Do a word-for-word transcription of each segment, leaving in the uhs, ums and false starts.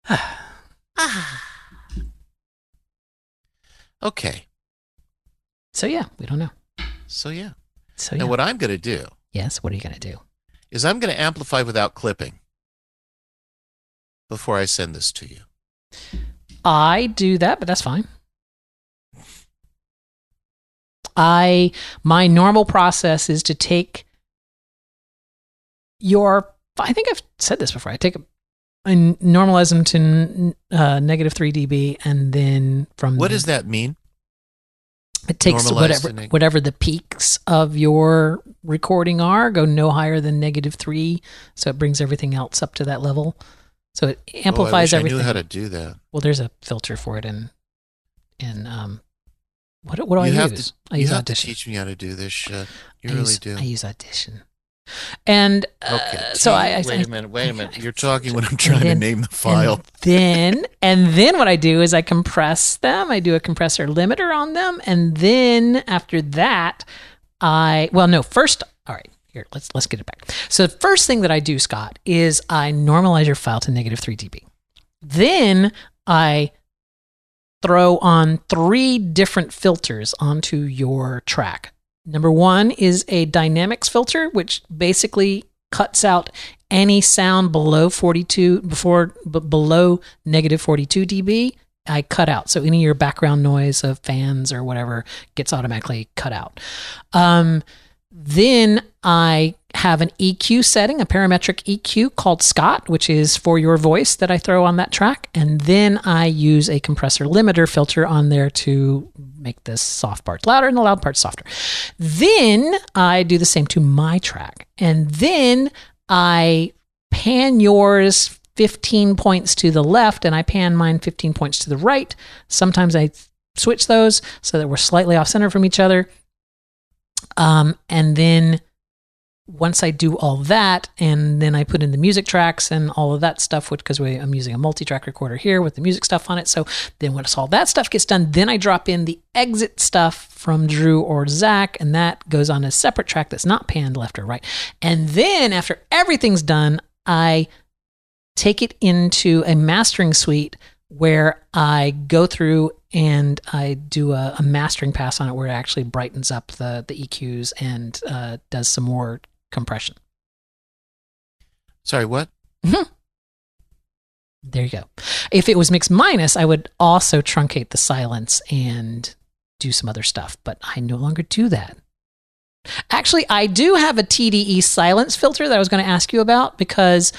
Okay. So yeah, we don't know. So yeah. So Now yeah. what I'm going to do Yes. What are you gonna do? is I'm going to amplify without clipping before I send this to you. I do that, but that's fine. I my normal process is to take your. I think I've said this before. I take a, I normalize them to uh, negative three dB, and then from What the, does that mean? it takes Normalize whatever to neg- whatever the peaks of your recording are, go no higher than negative three, so it brings everything else up to that level. So it Oh, I amplifies wish I everything. knew how to do that. Well, there's a filter for it in in um what what do You I have use? to, I you use have to Audition. teach me how to do this shit. You I really use, do. I use Audition. And uh, Okay. so I, I wait I, a minute. Wait a minute. I- You're talking when I'm trying then, to name the file. And then and then what I do is I compress them. I do a compressor limiter on them, and then after that, I well no first all right here let's let's get it back. So the first thing that I do, Scott, is I normalize your file to negative three dB. Then I throw on three different filters onto your track. Number one is a dynamics filter, which basically cuts out any sound below forty-two, before but below negative forty-two dB. I cut out. So any of your background noise of fans or whatever gets automatically cut out. Um, then I have an E Q setting, a parametric E Q called Scott, which is for your voice that I throw on that track. And then I use a compressor limiter filter on there to make the soft parts louder and the loud parts softer. Then I do the same to my track. And then I pan yours fifteen points to the left and I pan mine fifteen points to the right. Sometimes I switch those so that we're slightly off center from each other. Um, and then once I do all that, and then I put in the music tracks and all of that stuff, which because I'm using a multi-track recorder here with the music stuff on it. So then once all that stuff gets done, then I drop in the exit stuff from Drew or Zach, and that goes on a separate track that's not panned left or right. And then after everything's done, I take it into a mastering suite where I go through and I do a, a mastering pass on it where it actually brightens up the, the E Qs and uh, does some more compression. Sorry, what? Mm-hmm. There you go. If it was mix minus, I would also truncate the silence and do some other stuff, but I no longer do that. Actually, I do have a T D E silence filter that I was going to ask you about because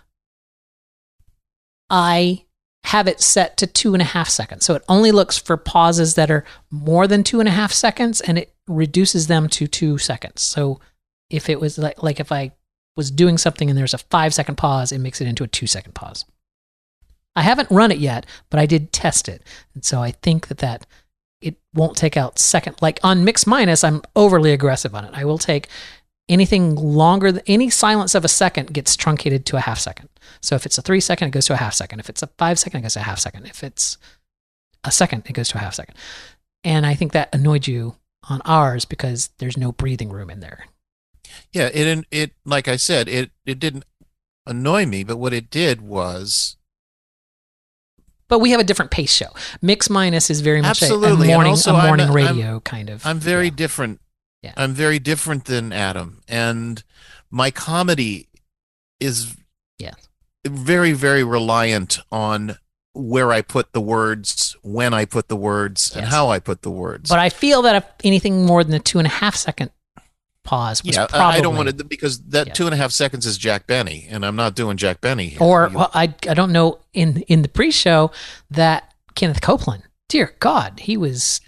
I have it set to two and a half seconds. So it only looks for pauses that are more than two and a half seconds and it reduces them to two seconds. So if it was like, like if I was doing something and there's a five second pause, it makes it into a two second pause. I haven't run it yet, but I did test it. And so I think that that it won't take out second, like on mix minus, I'm overly aggressive on it. I will take anything longer than any silence of a second gets truncated to a half second. So if it's a three second, it goes to a half second. If it's a five second, it goes to a half second. If it's a second, it goes to a half second. And I think that annoyed you on ours because there's no breathing room in there. Yeah, it it like I said, it it didn't annoy me, but what it did was But we have a different pace show. Mix minus is very much a, a absolutely, and morning, also a I'm- morning I'm- radio kind of. I'm very yeah. different. Yeah. I'm very different than Adam, and my comedy is Yeah. very, very reliant on where I put the words, when I put the words, and Yes. how I put the words. But I feel that if anything more than a two and a half second pause was yeah, I- probably, I don't want to because that Yeah. two and a half seconds is Jack Benny, and I'm not doing Jack Benny here. or You- well, I I don't know in in the pre-show that Kenneth Copeland, dear God, he was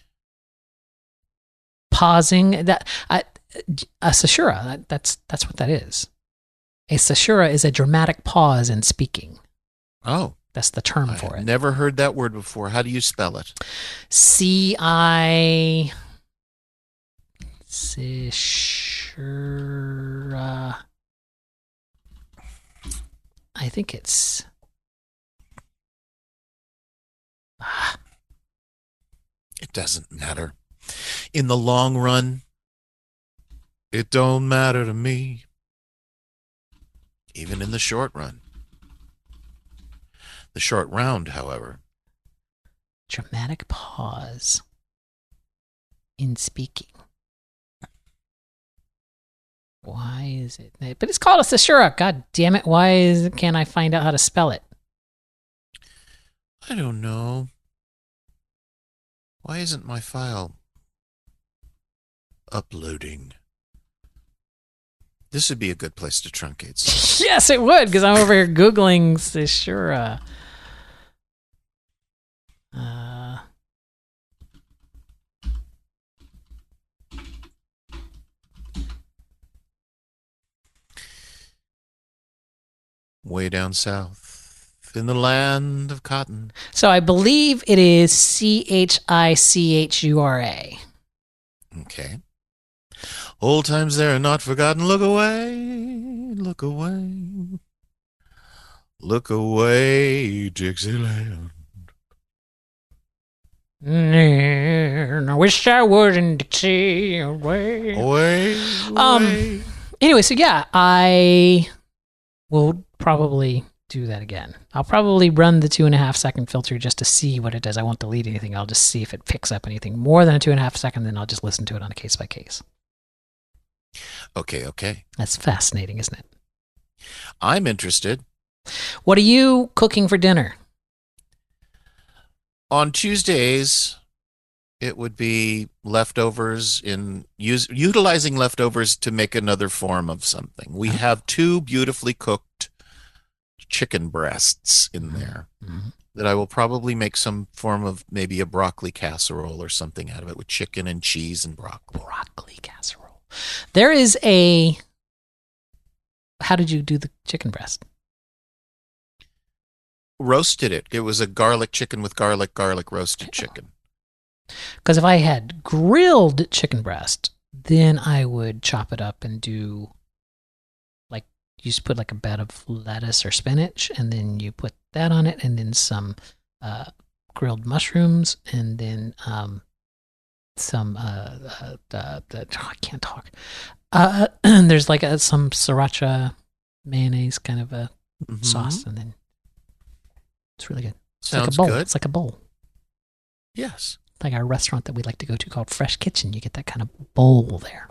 pausing that I, a caesura. That, that's that's what that is. A caesura is a dramatic pause in speaking. oh, That's the term I for have it. never heard that word before. How do you spell it? C I caesura. I think it's. Ah, It doesn't matter. In the long run, it don't matter to me. Even in the short run. A short round, however. Dramatic pause in speaking. Why is it? But it's called a Caesura. God damn it. Why is, can't I find out how to spell it? I don't know. Why isn't my file uploading? This would be a good place to truncate. Yes, it would, because I'm over here Googling Caesura. Uh, Way down south, in the land of cotton. so I believe it is C H I C H U R A. Okay. Old times there are not forgotten. Look away, look away, look away, Dixieland. I wish I was in Dixie away. Away, Um, away. Anyway, so yeah, I will probably do that again. I'll probably run the two and a half second filter just to see what it does. I won't delete anything. I'll just see if it picks up anything more than a two and a half second, then I'll just listen to it on a case by case. Okay, okay. That's fascinating, isn't it? I'm interested. What are you cooking for dinner? On Tuesdays, it would be leftovers in use, utilizing leftovers to make another form of something. We have two beautifully cooked chicken breasts in there Mm-hmm. that I will probably make some form of maybe a broccoli casserole or something out of it with chicken and cheese and broccoli. Broccoli casserole. There is a. How did you do the chicken breast? Roasted it. It was a garlic chicken with garlic, garlic roasted chicken. Because if I had grilled chicken breast, then I would chop it up and do, like, you just put like a bed of lettuce or spinach, and then you put that on it, and then some uh, grilled mushrooms, and then um, some, uh, uh, uh, the, oh, I can't talk. Uh, there's like a, some sriracha mayonnaise kind of a Mhm. sauce, and then it's really good. It's Sounds like a bowl. good. It's like a bowl. Yes. Like our restaurant that we like to go to called Fresh Kitchen. You get that kind of bowl there.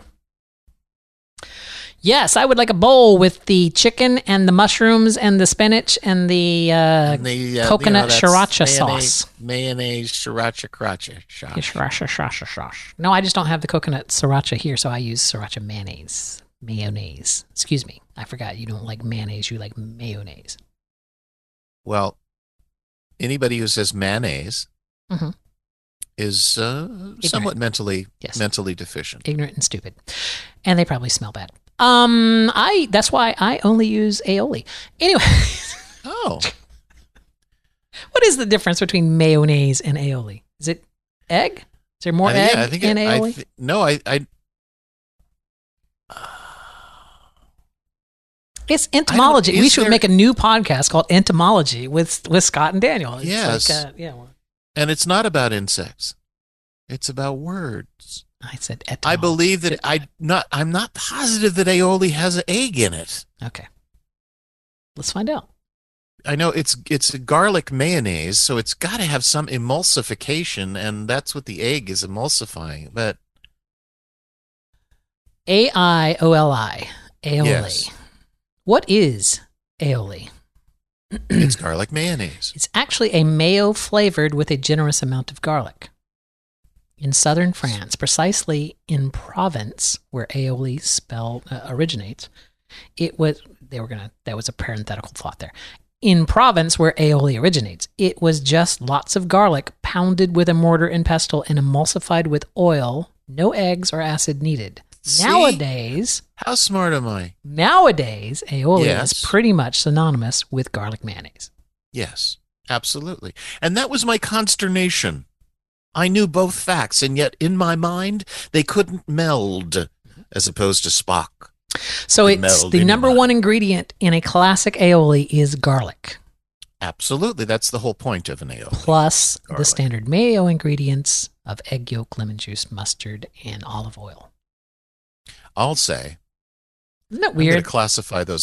Yes, I would like a bowl with the chicken and the mushrooms and the spinach and the, uh, And the, uh, coconut you know, that's sriracha mayonnaise, sauce. Mayonnaise, sriracha, crotcha, sauce. Yeah, sriracha, sriracha, sauce. No, I just don't have the coconut sriracha here, so I use sriracha mayonnaise. Mayonnaise. Excuse me. I forgot you don't like mayonnaise. You like mayonnaise. Well, anybody who says mayonnaise Mhm. is uh, somewhat mentally Yes. mentally deficient. Ignorant and stupid. And they probably smell bad. Um, I that's why I only use aioli. Anyway, Oh, what is the difference between mayonnaise and aioli? Is it egg? Is there more I think- egg yeah, I think in it, I aioli? thi- no, I, I It's entomology. We is should there- make a new podcast called Entomology with with Scott and Daniel. It's Yes. like, uh, yeah. Well, and it's not about insects. It's about words. I said I etymology. believe that I not. I'm not positive that aioli has an egg in it. Okay. Let's find out. I know it's it's a garlic mayonnaise, so it's got to have some emulsification, and that's what the egg is emulsifying. But A I O L I. Aioli. Yes. What is aioli? it's garlic mayonnaise. It's actually a mayo flavored with a generous amount of garlic. In southern France, precisely in Provence, where aioli spell uh, originates, it was they were gonna that was a parenthetical thought there. In Provence, where aioli originates, it was just lots of garlic pounded with a mortar and pestle and emulsified with oil. No eggs or acid needed. See? Nowadays, How smart am I? nowadays aioli Yes. is pretty much synonymous with garlic mayonnaise. Yes, absolutely. And that was my consternation. I knew both facts, and yet in my mind, they couldn't meld, as opposed to Spock. So The it's meld the in number your one ingredient in a classic aioli is garlic, Absolutely. That's the whole point of an aioli. plus the Garlic. standard mayo ingredients of egg yolk, lemon juice, mustard, and olive oil. I'll say, Isn't that I'm going weird? to classify those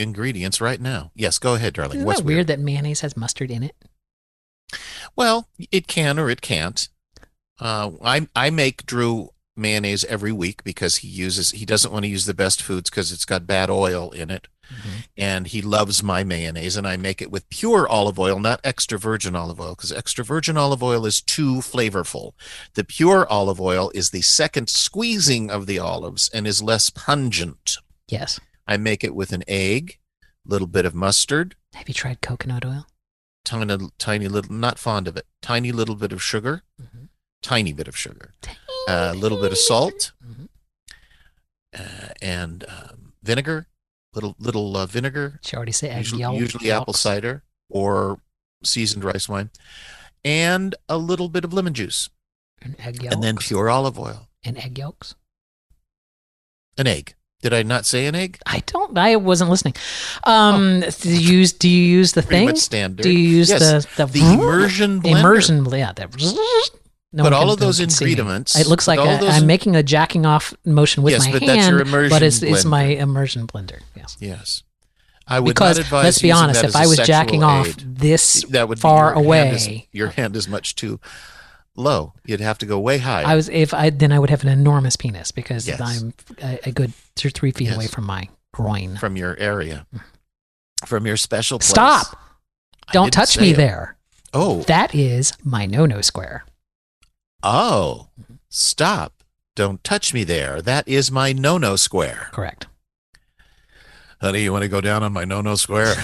ingredients right now. Yes, go ahead, darling. Isn't What's that weird? weird that mayonnaise has mustard in it? Well, it can or it can't. Uh, I I make Drew mayonnaise every week because he uses he doesn't want to use the best foods because it's got bad oil in it, Mm-hmm. and he loves my mayonnaise, and I make it with pure olive oil, not extra virgin olive oil, because extra virgin olive oil is too flavorful. The pure olive oil is the second squeezing of the olives and is less pungent. Yes. I make it with an egg, little bit of mustard, Have you tried coconut oil? tiny, tiny little, not fond of it, tiny little bit of sugar, Mm-hmm. tiny bit of sugar, a little bit of salt, Mm-hmm. uh, and um, vinegar, little little uh, vinegar, Did you already say egg usually, yolk? usually apple yolks? cider or seasoned rice wine, and a little bit of lemon juice, And egg yolks? and then pure olive oil, And egg yolks? an egg. Did I not say an egg? I don't. I wasn't listening. Um, do you use? Do you use the Pretty thing? much standard. Do you use Yes, the the, the immersion blender. immersion? Yeah. The, no But one all can- of those can see me. ingredients- It looks like all I, of those I'm in- making a jacking off motion with Yes, my but hand, that's your immersion but it's, it's my blender. immersion blender. Yes. Yes. I would Because not advise let's be using honest, that if as a I was sexual jacking off aid. this that would be far your hand away, is- your hand is much too low. You'd have to go way high. I was if I then I would have an enormous penis because Yes. I'm a, a good two or three feet Yes. away from my groin. from your area, from your special place. Stop! I Don't didn't touch say me it. there. Oh, That is my no-no square. oh, stop! Don't touch me there. That is my no-no square. Correct. Honey, you want to go down on my no-no square?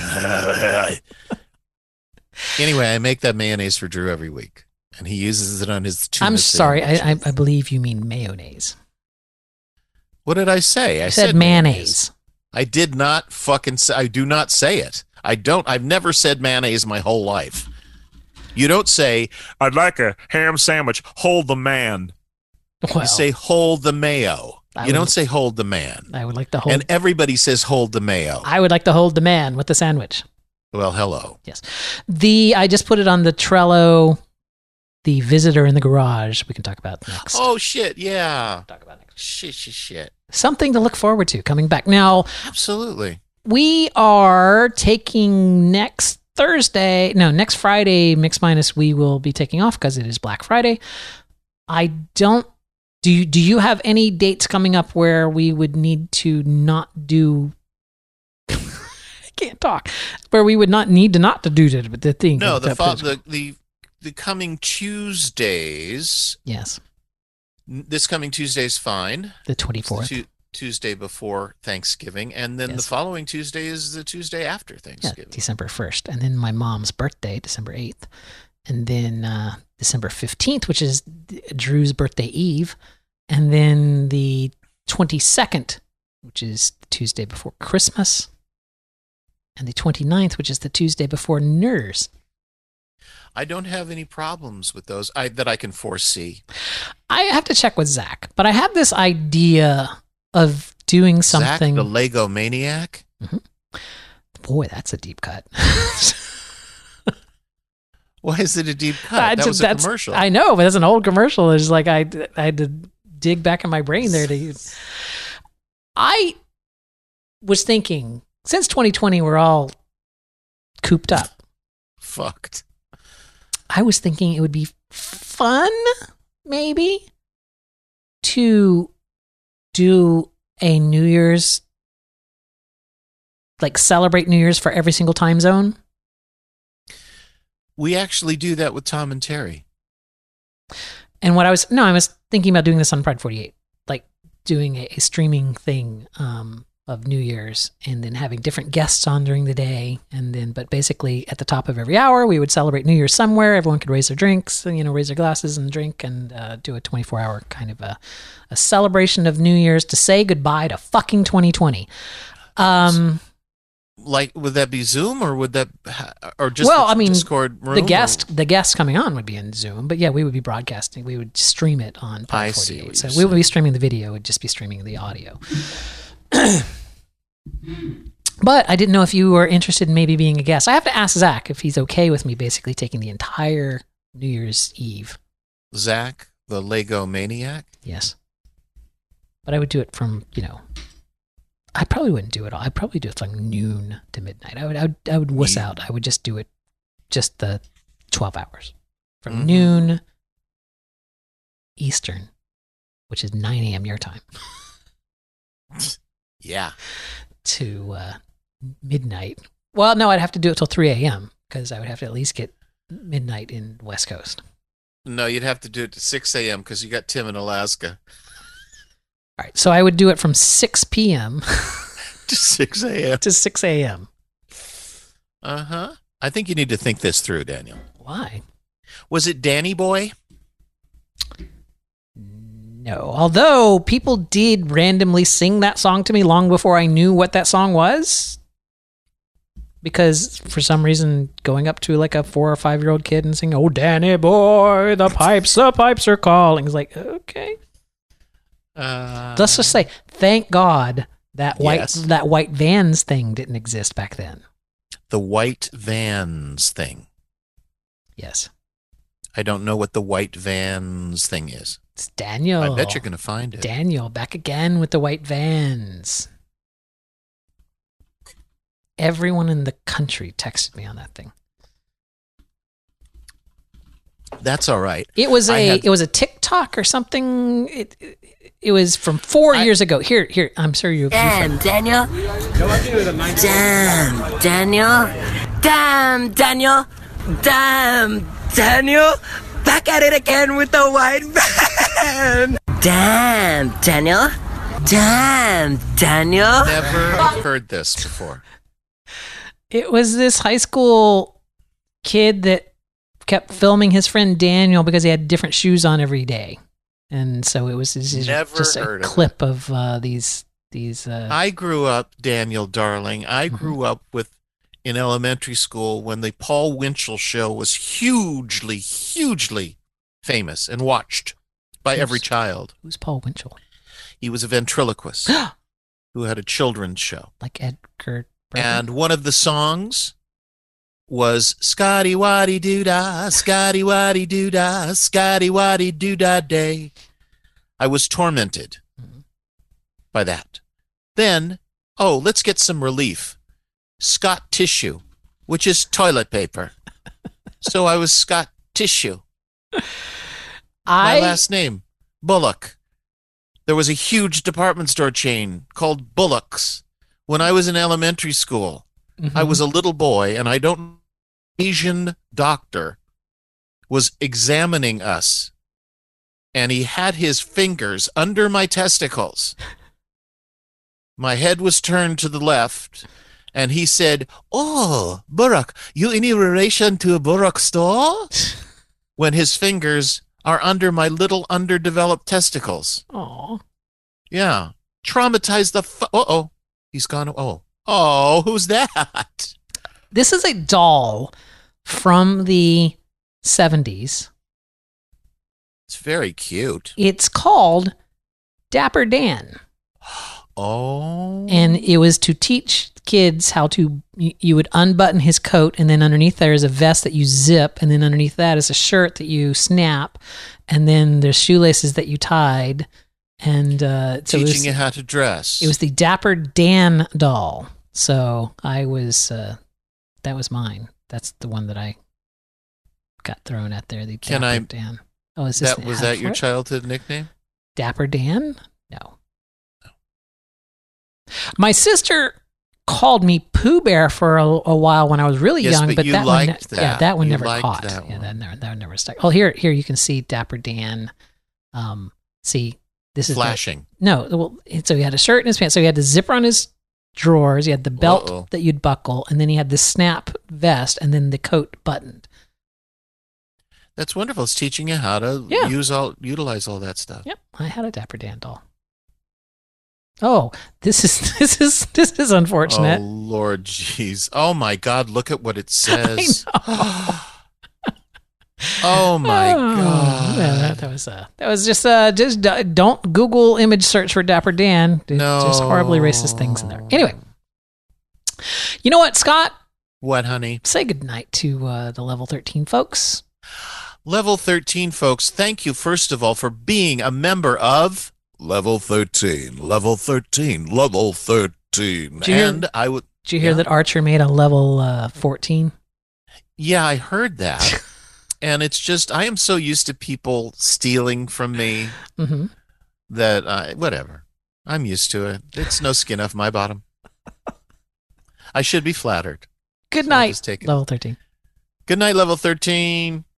Anyway, I make that mayonnaise for Drew every week, and he uses it on his tuna I'm sorry. sandwich. I, I, I believe you mean mayonnaise. What did I say? I I said, mayonnaise. I did not fucking say, I do not say it. I don't, I've never said mayonnaise my whole life. You don't say, I'd like a ham sandwich, hold the man. Well, You say, hold the mayo. I You would- don't say, hold the man. I would like to hold. And everybody says, hold the mayo. I would like to hold the man with the sandwich. Well, hello. Yes. The I just put it on the Trello. The visitor in the garage. We can talk about next. Oh, shit. Yeah. Talk about next. Shit, shit, shit. Something to look forward to coming back. Now Absolutely. we are taking next Thursday. No, next Friday. Mix minus. We will be taking off because it is Black Friday. I don't. Do you, do you have any dates coming up where we would need to not do? I can't talk. Where we would not need to not to do the, the thing. No, the, that- fo- the, the, the coming Tuesdays, yes, this coming Tuesday is fine. the It's twenty the fourth. Tu- Tuesday before Thanksgiving, and then the Yes. following Tuesday is the Tuesday after Yeah, Thanksgiving. December first, and then my mom's birthday, December eighth, and then uh, December fifteenth, which is D- Drew's birthday eve, and then the twenty second, which is the Tuesday before Christmas, and the 29th, which is the Tuesday before Nurs. I don't have any problems with those I, that I can foresee. I have to check with Zach, but I have this idea of doing something. Zach, the Lego maniac. Boy, that's a deep cut. Why is it a deep cut? I that ju- was a that's- commercial. I know, but that's an old commercial. It's like I, I had to dig back in my brain there to. I was thinking since twenty twenty we're all cooped up. Fucked. I was thinking it would be fun, maybe, to do a New Year's, like celebrate New Year's for every single time zone. We actually do that with Tom and Terry. And what I was, no, I was thinking about doing this on Pride forty-eight, like doing a, a streaming thing um, of New Year's and then having different guests on during the day. And then, but basically at the top of every hour, we would celebrate New Year's somewhere. Everyone could raise their drinks, you know, raise their glasses and drink and uh, do a twenty-four hour kind of a, a celebration of New Year's to say goodbye to fucking twenty twenty. Um, Like, would that be Zoom or would that, or just Well, the I mean, Discord room? the or- guest, the guests coming on would be in Zoom, but yeah, we would be broadcasting. We would stream it on Pride I see forty-eight. what So you're we would saying. be streaming the video. It would just be streaming the audio. But I didn't know if you were interested in maybe being a guest. I have to ask Zach if he's okay with me basically taking the entire New Year's Eve. Zach, the Lego maniac. Yes. But I would do it from, you know, I probably wouldn't do it all. I'd probably do it like noon to midnight. I would, I would, I would wuss Yeah. out. I would just do it just the twelve hours from Mhm. noon Eastern, which is nine a.m. your time, Yeah. to uh, midnight. Well, no, I'd have to do it till three a.m. because I would have to at least get midnight in West Coast. No, you'd have to do it to six a.m. because you got Tim in Alaska. All right, so I would do it from six p.m. To six a.m. to six a.m. Uh-huh. I think you need to think this through, Daniel. Why? Was it Danny Boy? No. Although people did randomly sing that song to me long before I knew what that song was. Because for some reason, going up to like a four or five year old kid and saying, "Oh, Danny boy, the pipes, the pipes are calling." It's like, okay. Uh, Let's just say, thank God that white Yes. that white Vans thing didn't exist back then. the White Vans thing. Yes. I don't know what the White Vans thing is. It's Daniel. I bet you're going to find it. Daniel, back again with the white Vans. Everyone in the country texted me on that thing. That's all right. It was I a had- it was a TikTok or something. It it, it was from four I- years ago. Here here I'm sure you. Damn, Daniel. Damn, Daniel. Damn, Daniel. Damn, Daniel. Back at it again with the white van. Damn, Daniel. Damn, Daniel. Never heard this before. It was this high school kid that kept filming his friend Daniel because he had different shoes on every day, and so it was just, Never just a heard of clip of uh, these these. Uh, I grew up, Daniel, darling. I grew up with in elementary school when the Paul Winchell show was hugely, hugely famous and watched by every Who's- child. who's Paul Winchell? He was a ventriloquist who had a children's show. Like Edgar. Bergen? And one of the songs was Scotty Waddy Doo Dah, Scotty Waddy Doo Dah, Scotty Waddy Doo Dah Day. I was tormented Mhm. by that. Then, oh, let's get some relief. Scott Tissue, which is toilet paper. So I was Scott Tissue. My I last name, Bullock. There was a huge department store chain called Bullock's. When I was in elementary school, I was a little boy, and I don't Asian doctor was examining us, and he had his fingers under my testicles. My head was turned to the left, and he said, "Oh, Burrak, you any relation to a Burrak store?" When his fingers are under my little underdeveloped testicles. Aw. Yeah. Traumatized the fu- Uh-oh. He's gone. Oh. Oh, who's that? This is a doll from the seventies. It's very cute. It's called Dapper Dan. Oh. And it was to teach kids how to, you, you would unbutton his coat, and then underneath there is a vest that you zip, and then underneath that is a shirt that you snap, and then there's shoelaces that you tied. And uh, so it teaching was, you how to dress. it was the Dapper Dan doll. So I was, uh, that was mine. That's the one that I got thrown at there. The Can Dapper I- Dan. Oh, is this that was that your childhood nickname? Dapper Dan? No. My sister called me Pooh Bear for a, a while when I was really Yes, young, but but you that one, ne- liked yeah, that. that one You never liked caught. that Yeah, one. that never, that one never stuck. Oh, here, here you can see Dapper Dan. Um, see, this is the- Flashing. no, well, so he had a shirt in his pants. So he had the zipper on his drawers. He had the belt Uh-oh. that you'd buckle, and then he had the snap vest, and then the coat buttoned. That's wonderful. It's teaching you how to Yeah. use all, utilize all that stuff. Yep, I had a Dapper Dan doll. Oh, this is this is this is unfortunate. Oh, Lord, jeez. Oh, my God. Look at what it says. Oh, my Oh, God. yeah, that, that was uh, that was just uh, just uh, don't Google image search for Dapper Dan. It's No. just horribly racist things in there. Anyway, you know what, Scott? What, honey? Say goodnight to uh, the level thirteen folks. Level thirteen, folks, thank you, first of all, for being a member of Level thirteen, Level thirteen, Level thirteen. team. Did you hear- And I would, Did you hear Yeah. that Archer made a level uh, fourteen? yeah, I heard that. And it's just, I am so used to people stealing from me Mm-hmm. that, uh, whatever. I'm used to it. It's no skin off my bottom. I should be flattered. Good So I'll night, just take it. level thirteen. Good night, level thirteen.